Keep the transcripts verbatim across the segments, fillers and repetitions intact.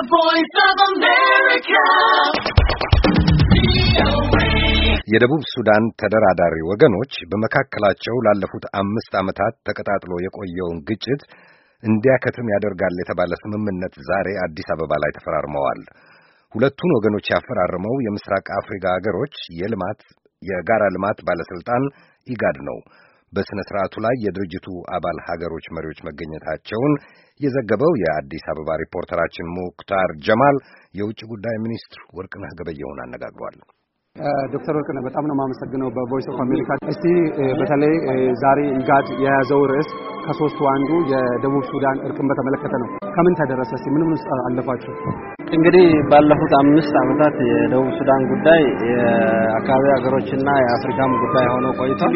voice of America. የደቡብ ሱዳን ተደራዳሪ ወገኖች በመካከላቸው ላለፉት አምስት ዓመታት ተቀጣጥሎ የቆየውን ግጭት እንዲያከትም ያደርጋል የተባለ ስምምነት ዛሬ አዲስ አበባ ላይ ተፈራርመዋል። ሁለቱን ወገኖች ያፈራረመው የምስራቅ አፍሪካ ሀገሮች የልማት የጋራ ልማት ባለስልጣን ኢጋድ ነው። በስነ ስርዓቱ ላይ የድርጅቱ አባል ሀገሮች መሪዎች መገኘታቸውን የዘገበው የአዲስ አበባ ሪፖርተራችን ሙክታር ጀማል የውጭ ጉዳይ ሚኒስትር ወርቅነህ ገበየሁን አነጋግሯል። ዶክተር ወርቅነህ በጣም ነው የማመሰግነው በቮይስ ኦፍ አሜሪካ። እስቲ በተለይ ዛሬ ኢጋድ የያዘው ርዕስ ከሶስቱ አንዱ የደቡብ ሱዳን እርቅን በተመለከተ ነው። ከምን ተደረሰ? እስቲ ምን ምን አለፋችሁ? እንግዲህ ባለፉት አምስት ዓመታት የደቡብ ሱዳን ጉዳይ የአካባቢ ሀገሮችና የአፍሪካም ጉዳይ ሆኖ ቆይቷል።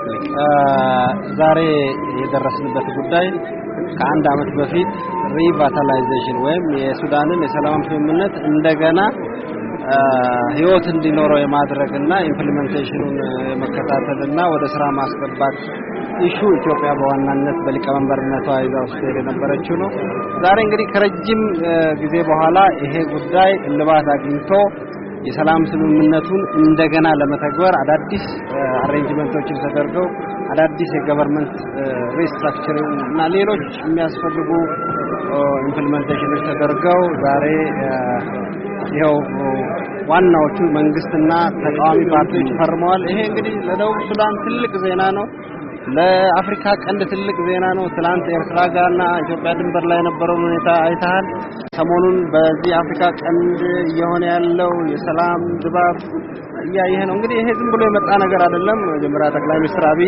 ዛሬ የደረስንበት ጉዳይ ከአንድ ዓመት በፊት ሪቫታላይዜሽን ወይም የሱዳንን የሰላም ስምምነት እንደገና ህይወት እንዲኖረው የማድረግና ኢምፕሊሜንቴሽኑን የመከታተልና ወደ ስራ ማስገባት ኢሹ ኢትዮጵያ በዋናነት በሊቀመንበርነቷ ይዛ ውስጥ የነበረችው ነው። ዛሬ እንግዲህ ከረጅም ጊዜ በኋላ ይሄ ጉዳይ እልባት አግኝቶ የሰላም ስምምነቱን እንደገና ለመተግበር አዳዲስ አሬንጅመንቶችን ተደርገው አዳዲስ የገቨርንመንት ሪስትራክቸሪንግ እና ሌሎች የሚያስፈልጉ ኢምፕሊሜንቴሽኖች ተደርገው ዛሬ ይሄው ዋናዎቹ መንግስትና ተቃዋሚ ፓርቲዎች ፈርመዋል። ይሄ እንግዲህ ለደቡብ ሱዳን ትልቅ ዜና ነው። ለአፍሪካ ቀንድ ትልቅ ዜና ነው። ትላንት ኤርትራ ጋርና ኢትዮጵያ ድንበር ላይ የነበረው ሁኔታ አይተሃል። ሰሞኑን በዚህ አፍሪካ ቀንድ እየሆነ ያለው የሰላም ድባብ ይሄ ነው። እንግዲህ ይሄ ዝም ብሎ የመጣ ነገር አይደለም። መጀመሪያ ጠቅላይ ሚኒስትር አብይ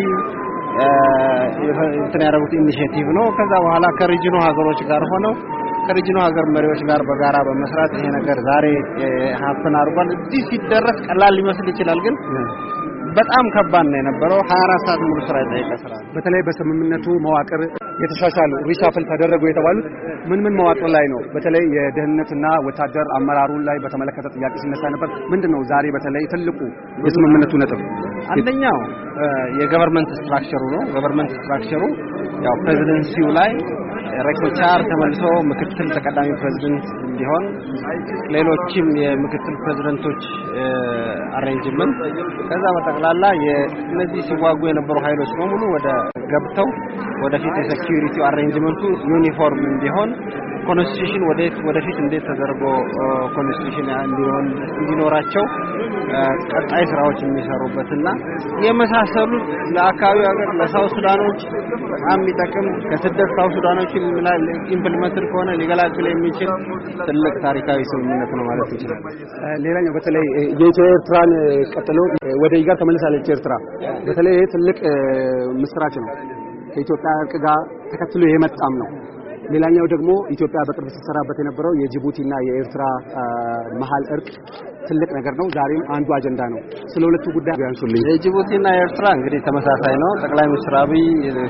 እንትን ያደረጉት ኢኒሼቲቭ ነው። ከዛ በኋላ ከሪጅኑ ሀገሮች ጋር ሆነው ከሪጅኑ ሀገር መሪዎች ጋር በጋራ በመስራት ይሄ ነገር ዛሬ ሀፕን አድርጓል። እዚህ ሲደረስ ቀላል ሊመስል ይችላል፣ ግን በጣም ከባድ ነው የነበረው። ሀያ አራት ሰዓት ሙሉ ስራ የጠየቀ ስራ። በተለይ በስምምነቱ መዋቅር የተሻሻሉ ሪሻፍል ተደረጉ የተባሉት ምን ምን መዋቅር ላይ ነው? በተለይ የደህንነትና ወታደር አመራሩን ላይ በተመለከተ ጥያቄ ሲነሳ ነበር። ምንድነው ዛሬ በተለይ ትልቁ የስምምነቱ ነጥብ? አንደኛው የገቨርንመንት ስትራክቸሩ ነው። ገቨርንመንት ስትራክቸሩ ያው ፕሬዚደንሲው ላይ ሬክቶቻር ተመልሶ ምክትል ተቀዳሚ ፕሬዝዳንት እንዲሆን ሌሎችም የምክትል ፕሬዝዳንቶች አሬንጅመንት ከዛ በጠቅላላ የነዚህ ሲዋጉ የነበሩ ኃይሎች በሙሉ ወደ ገብተው ወደፊት የሴኩሪቲ አሬንጅመንቱ ዩኒፎርም እንዲሆን ኮንስቲቱሽን ወዴት ወደፊት እንዴት ተደርጎ ኮንስቲቱሽን እንዲሆን እንዲኖራቸው ቀጣይ ስራዎች የሚሰሩበትና የመሳሰሉ ለአካባቢው ሀገር ለሳውት ሱዳኖች በጣም የሚጠቅም ከስደት ሳውት ሱዳኖች ኢምፕሊመንትድ ከሆነ ሊገላግል የሚችል ትልቅ ታሪካዊ ስምምነት ነው ማለት ይችላል። ሌላኛው በተለይ የኢትዮ ኤርትራን ቀጥሎ ወደ ኢጋድ ተመልሳለች ኤርትራ። በተለይ ትልቅ ምስራች ነው። ከኢትዮጵያ እርቅ ጋር ተከትሎ የመጣም ነው። ሌላኛው ደግሞ ኢትዮጵያ በቅርብ ስትሰራበት የነበረው የጅቡቲና የኤርትራ መሃል እርቅ ትልቅ ነገር ነው። ዛሬም አንዱ አጀንዳ ነው። ስለ ሁለቱ ጉዳይ ያንሱልኝ። የጅቡቲና የኤርትራ እንግዲህ ተመሳሳይ ነው። ጠቅላይ ሚኒስትር አብይ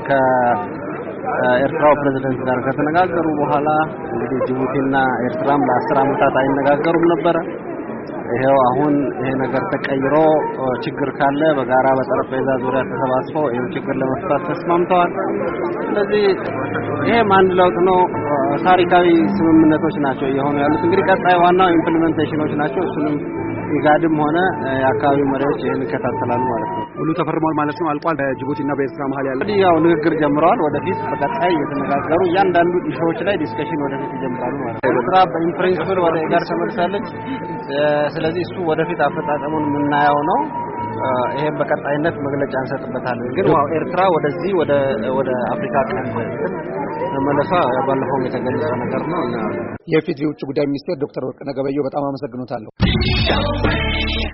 ከኤርትራው ፕሬዝዳንት ጋር ከተነጋገሩ በኋላ እንግዲህ ጅቡቲና ኤርትራም ለአስር ዓመታት አይነጋገሩም ነበር። ይሄው አሁን ይሄ ነገር ተቀይሮ ችግር ካለ በጋራ በጠረጴዛ ዙሪያ ተሰባስበው ይሄን ችግር ለመፍታት ተስማምተዋል። ስለዚህ ይሄ አንድ ለውጥ ነው። ታሪካዊ ስምምነቶች ናቸው የሆኑ ያሉት። እንግዲህ ቀጣይ ዋናው ኢምፕሊሜንቴሽኖች ናቸው። እሱንም ኢጋድም ሆነ የአካባቢው መሪዎች ይሄን ይከታተላሉ ማለት ነው። ሁሉ ተፈርሟል ማለት ነው። አልቋል። በጅቡቲና በኤርትራ መሃል ያለው እንግዲህ ያው ንግግር ጀምረዋል። ወደፊት በቀጣይ እየተነጋገሩ እያንዳንዱ ኢሹዎች ላይ ዲስከሽን ወደፊት ይጀምራሉ ማለት ነው። ኤርትራ በኢንፕሪንሲፕል ወደ ኢጋድ ተመልሳለች። ስለዚህ እሱ ወደፊት አፈጣጠሙን የምናየው ነው። ይሄን በቀጣይነት መግለጫ እንሰጥበታለን። ግን ዋው ኤርትራ ወደዚህ ወደ ወደ አፍሪካ ቀንድ መመለሷ ባለፈው የተገለጸ ነገር ነው። የኢፌዴሪ ውጭ ጉዳይ ሚኒስትር ዶክተር ወርቅነህ ገበየሁ በጣም አመሰግኖታለሁ።